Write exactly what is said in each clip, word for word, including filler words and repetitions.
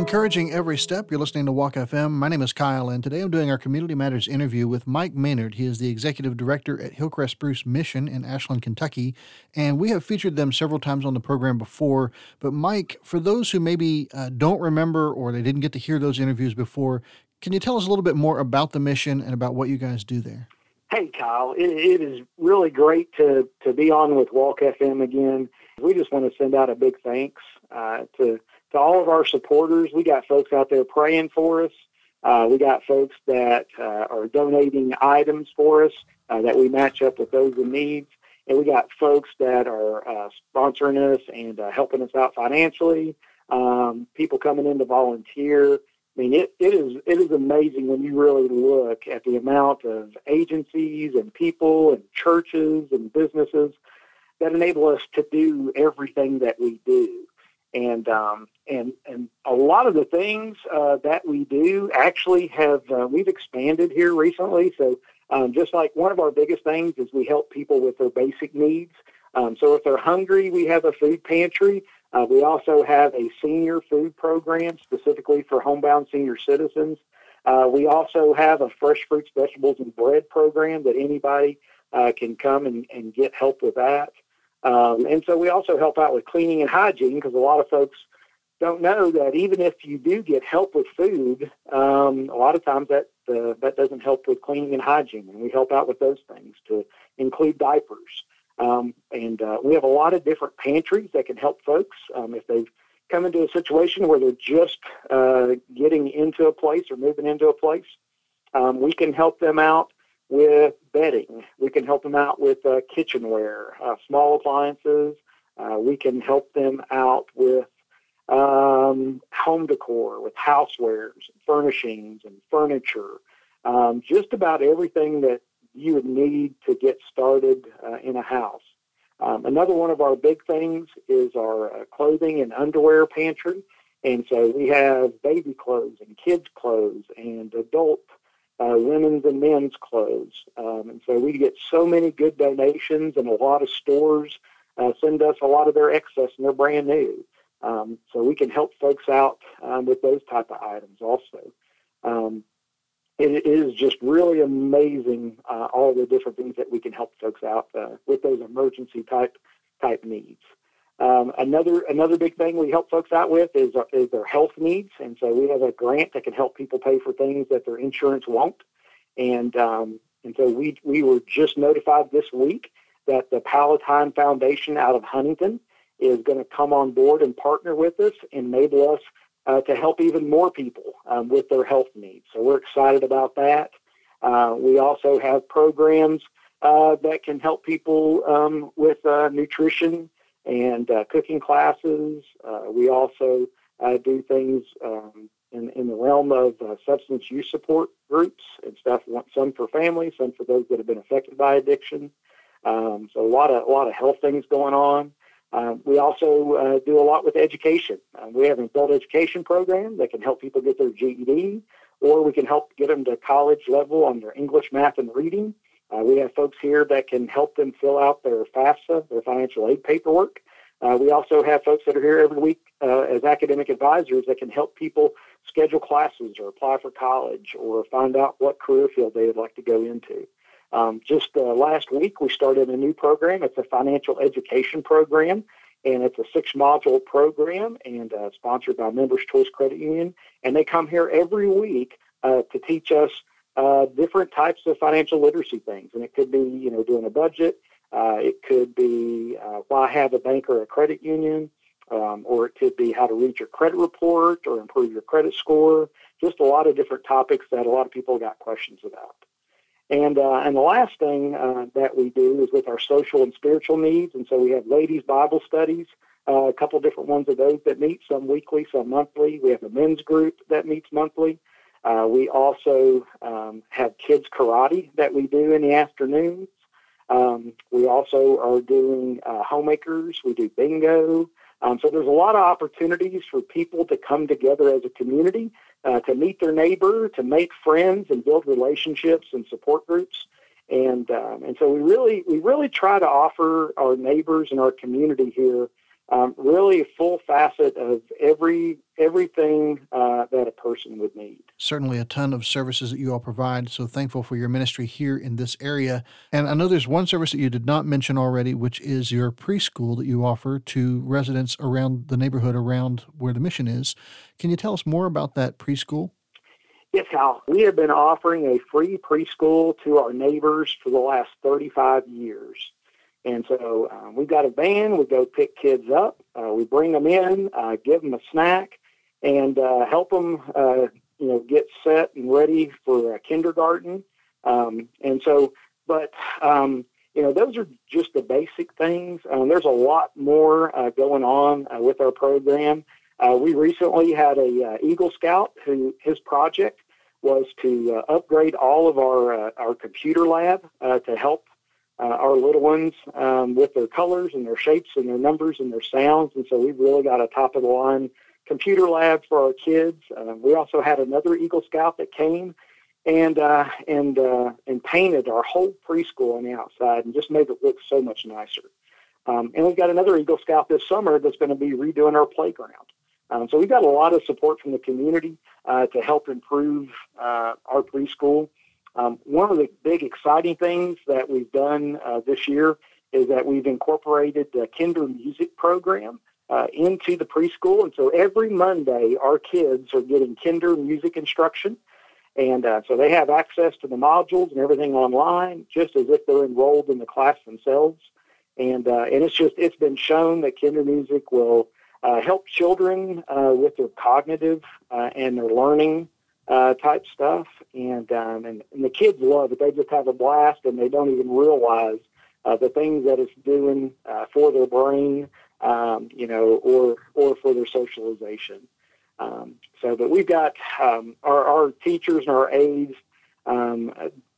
Encouraging every step. You're listening to Walk F M. My name is Kyle, and today I'm doing our Community Matters interview with Mike Maynard. He is the executive director at Hillcrest Spruce Mission in Ashland, Kentucky, and we have featured them several times on the program before. But Mike, for those who maybe uh, don't remember or they didn't get to hear those interviews before, can you tell us a little bit more about the mission and about what you guys do there? Hey, Kyle, it, it is really great to, to be on with Walk F M again. We just want to send out a big thanks uh, to to all of our supporters. We got folks out there praying for us. Uh, we got folks that uh, are donating items for us uh, that we match up with those in need. And we got folks that are uh, sponsoring us and uh, helping us out financially, um, people coming in to volunteer. I mean, it, it is it is amazing when you really look at the amount of agencies and people and churches and businesses that enable us to do everything that we do. And um, and and a lot of the things uh, that we do actually have uh, we've expanded here recently. So um, just like one of our biggest things is we help people with their basic needs. Um, so if they're hungry, we have a food pantry. Uh, we also have a senior food program specifically for homebound senior citizens. Uh, we also have a fresh fruits, vegetables, and bread program that anybody uh, can come and, and get help with that. Um, and so we also help out with cleaning and hygiene because a lot of folks don't know that even if you do get help with food, um, a lot of times that uh, that doesn't help with cleaning and hygiene. And we help out with those things to include diapers. Um, and uh, we have a lot of different pantries that can help folks um, if they've come into a situation where they're just uh, getting into a place or moving into a place. Um, we can help them out with bedding. We can help them out with uh, kitchenware, uh, small appliances. Uh, we can help them out with um, home decor, with housewares, furnishings, and furniture. Um, just about everything that you would need to get started uh, in a house. Um, another one of our big things is our uh, clothing and underwear pantry. And so we have baby clothes and kids' clothes and adult Uh, women's and men's clothes. Um, and so we get so many good donations, and a lot of stores uh, send us a lot of their excess, and they're brand new. Um, so we can help folks out um, with those type of items also. Um, it is just really amazing, uh, all the different things that we can help folks out uh, with those emergency type type needs. Um, another another big thing we help folks out with is, uh, is their health needs. And so we have a grant that can help people pay for things that their insurance won't. And um, and so we, we were just notified this week that the Palatine Foundation out of Huntington is going to come on board and partner with us and enable us uh, to help even more people um, with their health needs. So we're excited about that. Uh, we also have programs uh, that can help people um, with uh, nutrition and uh, cooking classes. Uh, we also uh, do things um, in, in the realm of uh, substance use support groups and stuff, some for families, some for those that have been affected by addiction. Um, so a lot of a lot of health things going on. Um, we also uh, do a lot with education. Uh, we have an adult education program that can help people get their G E D, or we can help get them to college level on their English, math, and reading. Uh, we have folks here that can help them fill out their FAFSA, their financial aid paperwork. Uh, we also have folks that are here every week uh, as academic advisors that can help people schedule classes or apply for college or find out what career field they would like to go into. Um, just uh, last week, we started a new program. It's a financial education program, and it's a six-module program and uh, sponsored by Members Choice Credit Union. And they come here every week uh, to teach us Uh, different types of financial literacy things. And it could be, you know, doing a budget. Uh, it could be uh, why have a bank or a credit union, um, or it could be how to read your credit report or improve your credit score. Just a lot of different topics that a lot of people got questions about. And uh, and the last thing uh, that we do is with our social and spiritual needs. And so we have ladies' Bible studies, uh, a couple different ones of those that meet, some weekly, some monthly. We have a men's group that meets monthly. Uh, we also um, have kids karate that we do in the afternoons. Um, we also are doing uh, homemakers. We do bingo. Um, so there's a lot of opportunities for people to come together as a community, uh, to meet their neighbor, to make friends and build relationships and support groups. And um, and so we really we really try to offer our neighbors and our community here um, really a full facet of every everything uh, that a person would need. Certainly a ton of services that you all provide. So thankful for your ministry here in this area. And I know there's one service that you did not mention already, which is your preschool that you offer to residents around the neighborhood around where the mission is. Can you tell us more about that preschool? Yes, Kyle. We have been offering a free preschool to our neighbors for the last thirty-five years. And so um, we've got a van. We go pick kids up. Uh, we bring them in, uh, give them a snack, and uh, help them, uh, you know, get set and ready for uh, kindergarten. Um, and so, but, um, you know, those are just the basic things. Um, there's a lot more uh, going on uh, with our program. Uh, we recently had a uh, Eagle Scout who his project was to uh, upgrade all of our uh, our computer lab uh, to help uh, our little ones um, with their colors and their shapes and their numbers and their sounds. And so we've really got a top-of-the-line computer lab for our kids. Uh, we also had another Eagle Scout that came and uh, and uh, and painted our whole preschool on the outside and just made it look so much nicer. Um, and we've got another Eagle Scout this summer that's going to be redoing our playground. Um, so we've got a lot of support from the community uh, to help improve uh, our preschool. Um, one of the big exciting things that we've done uh, this year is that we've incorporated the Kinder Music program uh, into the preschool. And so every Monday, our kids are getting Kinder Music instruction. And uh, so they have access to the modules and everything online, just as if they're enrolled in the class themselves. And uh, and it's just, it's been shown that Kinder Music will Uh, help children uh, with their cognitive uh, and their learning uh, type stuff, and, um, and and the kids love it. They just have a blast, and they don't even realize uh, the things that it's doing uh, for their brain, um, you know, or or for their socialization. Um, so, but we've got um, our our teachers and our aides. Um,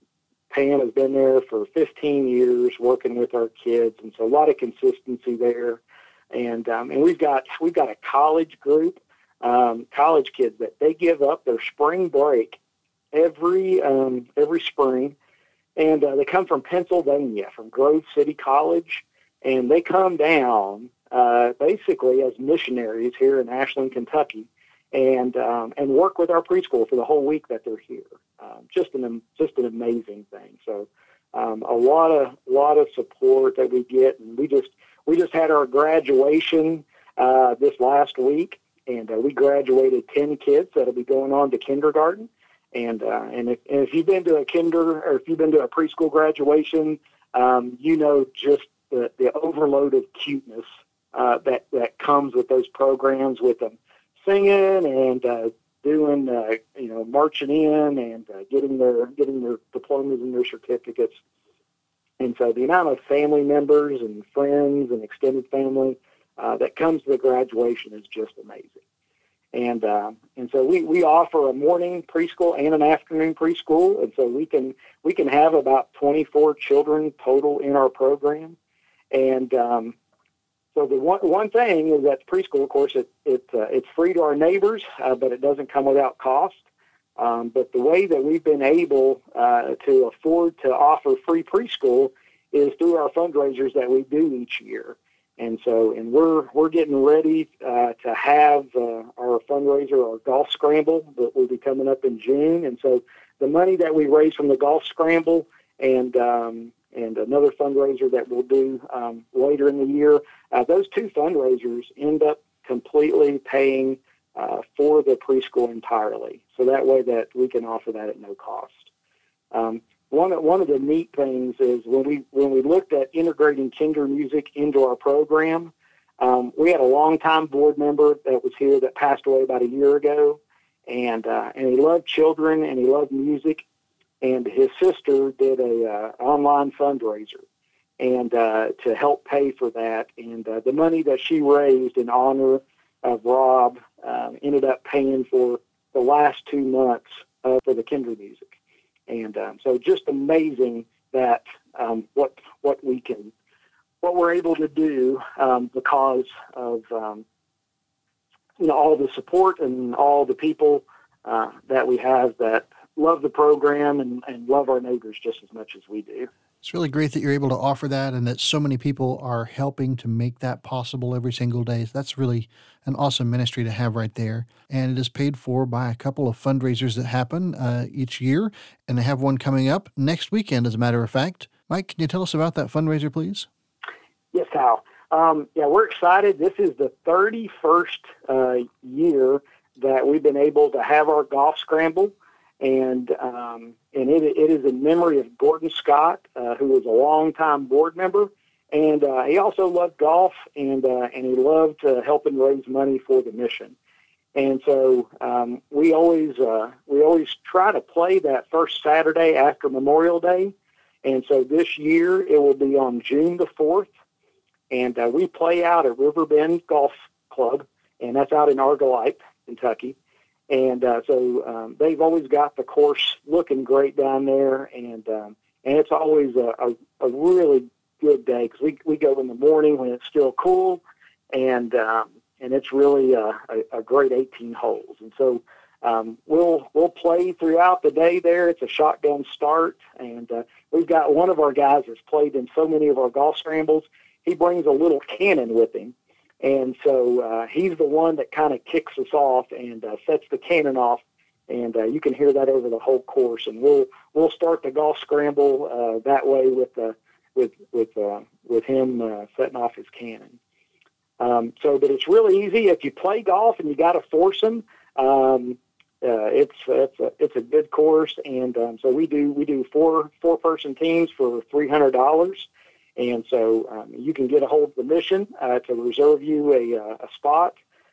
Pam has been there for fifteen years working with our kids, and so a lot of consistency there. And um, and we've got we've got a college group, um, college kids that they give up their spring break every um, every spring, and uh, they come from Pennsylvania, from Grove City College, and they come down uh, basically as missionaries here in Ashland, Kentucky, and um, and work with our preschool for the whole week that they're here. Um, just an just an amazing thing. So um, a lot of lot of support that we get, and we just. We just had our graduation uh, this last week, and uh, we graduated ten kids that'll be going on to kindergarten. And uh, and, if, and if you've been to a kinder or if you've been to a preschool graduation, um, you know just the, the overload of cuteness uh, that that comes with those programs, with them singing and uh, doing uh, you know marching in and uh, getting their getting their diplomas and their certificates. And so the amount of family members and friends and extended family uh, that comes to the graduation is just amazing. And uh, and so we, we offer a morning preschool and an afternoon preschool, and so we can we can have about twenty-four children total in our program. And um, so the one one thing is that preschool, of course, it it uh, it's free to our neighbors, uh, but it doesn't come without cost. Um, but the way that we've been able uh, to afford to offer free preschool is through our fundraisers that we do each year. And so, and we're we're getting ready uh, to have uh, our fundraiser, our golf scramble, that will be coming up in June. And so, the money that we raise from the golf scramble and um, and another fundraiser that we'll do um, later in the year, uh, those two fundraisers end up completely paying Uh, for the preschool entirely, so that way that we can offer that at no cost. Um, one one of the neat things is when we when we looked at integrating Kinder Music into our program, um, we had a longtime board member that was here that passed away about a year ago, and uh, and he loved children and he loved music, and his sister did a uh, online fundraiser, and uh, to help pay for that, and uh, the money that she raised in honor of Rob um, ended up paying for the last two months uh, for the Kinder Music. And um, so just amazing that um, what what we can, what we're able to do um, because of, um, you know, all the support and all the people uh, that we have that love the program and, and love our neighbors just as much as we do. It's really great that you're able to offer that and that so many people are helping to make that possible every single day. That's really an awesome ministry to have right there. And it is paid for by a couple of fundraisers that happen uh, each year. And they have one coming up next weekend, as a matter of fact. Mike, can you tell us about that fundraiser, please? Yes, Kyle. Um, yeah, we're excited. This is the thirty-first uh, year that we've been able to have our golf scramble. And um, and it, it is in memory of Gordon Scott, uh, who was a longtime board member. And uh, he also loved golf, and uh, and he loved uh, helping raise money for the mission. And so um, we always uh, we always try to play that first Saturday after Memorial Day. And so this year it will be on June the fourth. And uh, we play out at Riverbend Golf Club, and that's out in Argolite, Kentucky. And uh, so um, they've always got the course looking great down there, and um, and it's always a, a, a really good day because we we go in the morning when it's still cool, and um, and it's really a, a, a great eighteen holes. And so um, we'll we'll play throughout the day there. It's a shotgun start, and uh, we've got one of our guys that's played in so many of our golf scrambles. He brings a little cannon with him. And so uh, he's the one that kind of kicks us off and uh, sets the cannon off, and uh, you can hear that over the whole course. And we'll we'll start the golf scramble uh, that way with uh, with with uh, with him uh, setting off his cannon. Um, so, but it's really easy if you play golf and you got to force them. Um, uh, it's it's a it's a good course, and um, so we do we do four four person teams for three hundred dollars. And so um, you can get a hold of the mission uh, to reserve you a, a spot,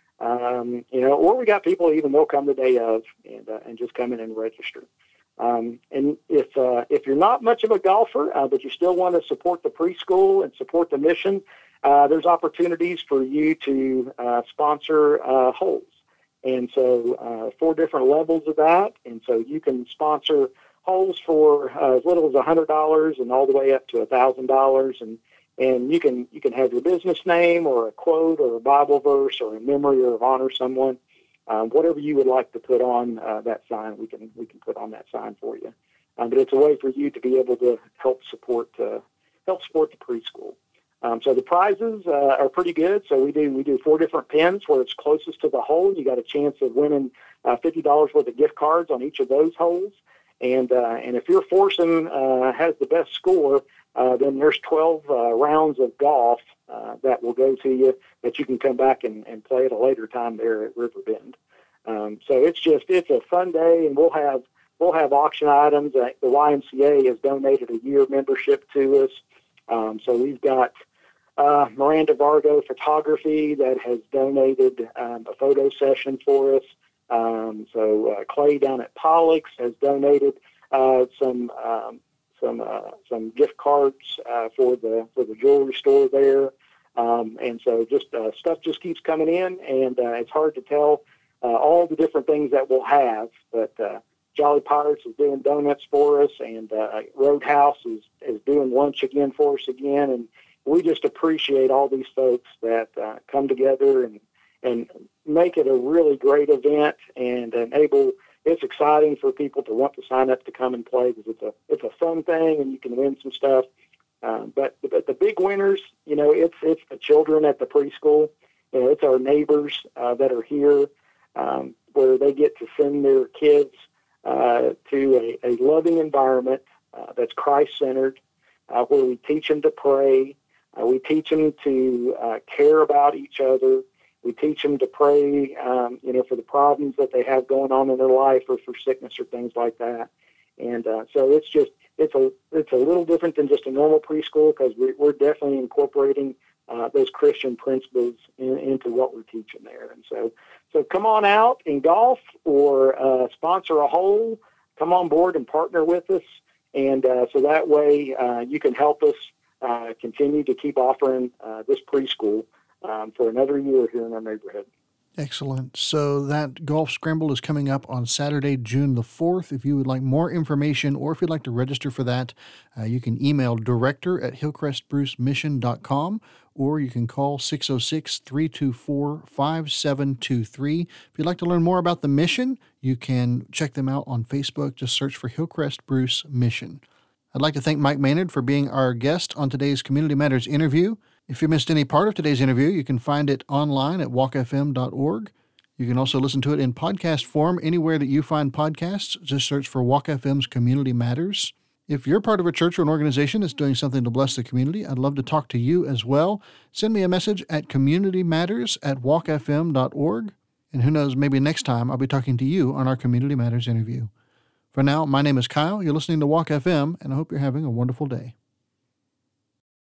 um, you know, or we got people even they'll come the day of and uh, and just come in and register. Um, and if uh, if you're not much of a golfer, uh, but you still want to support the preschool and support the mission, uh, there's opportunities for you to uh, sponsor uh, holes. And so uh, four different levels of that. And so you can sponsor holes for uh, as little as one hundred dollars and all the way up to one thousand dollars. And and you can you can have your business name or a quote or a Bible verse or a memory or honor someone. Um, whatever you would like to put on uh, that sign, we can we can put on that sign for you. Um, but it's a way for you to be able to help support uh, help support the preschool. Um, so the prizes uh, are pretty good. So we do we do four different pins where it's closest to the hole. You got a chance of winning uh, fifty dollars worth of gift cards on each of those holes. And uh, and if your foursome uh, has the best score, uh, then there's twelve uh, rounds of golf uh, that will go to you that you can come back and, and play at a later time there at Riverbend. Um, so it's just it's a fun day, and we'll have we'll have auction items. Uh, the Y M C A has donated a year membership to us, um, so we've got uh, Miranda Vargo Photography that has donated um, a photo session for us. Um, so uh, Clay down at Pollock's has donated uh, some um, some uh, some gift cards uh, for the for the jewelry store there, um, and so just uh, stuff just keeps coming in, and uh, it's hard to tell uh, all the different things that we'll have. But uh, Jolly Pirates is doing donuts for us, and uh, Roadhouse is is doing lunch again for us again, and we just appreciate all these folks that uh, come together and. and make it a really great event and enable, it's exciting for people to want to sign up to come and play because it's a, it's a fun thing and you can win some stuff. Um, but, but the big winners, you know, it's, it's the children at the preschool, you know, it's our neighbors uh, that are here um, where they get to send their kids uh, to a, a loving environment uh, that's Christ-centered, uh, where we teach them to pray. Uh, we teach them to uh, care about each other. We teach them to pray, um, you know, for the problems that they have going on in their life or for sickness or things like that. And uh, so it's just, it's a it's a little different than just a normal preschool because we, we're definitely incorporating uh, those Christian principles in, into what we're teaching there. And so so come on out and golf or uh, sponsor a hole. Come on board and partner with us. And uh, so that way uh, you can help us uh, continue to keep offering uh, this preschool Um, for another year here in our neighborhood. Excellent. So that golf scramble is coming up on Saturday, June the fourth. If you would like more information or if you'd like to register for that, uh, you can email director at hillcrest bruce mission dot com or you can call six oh six, three two four, five seven two three. If you'd like to learn more about the mission, you can check them out on Facebook. Just search for Hillcrest Bruce Mission. I'd like to thank Mike Maynard for being our guest on today's Community Matters interview. If you missed any part of today's interview, you can find it online at walk f m dot org. You can also listen to it in podcast form anywhere that you find podcasts. Just search for Walk F M's Community Matters. If you're part of a church or an organization that's doing something to bless the community, I'd love to talk to you as well. Send me a message at communitymatters at walk f m dot org. And who knows, maybe next time I'll be talking to you on our Community Matters interview. For now, my name is Kyle. You're listening to Walk F M, and I hope you're having a wonderful day.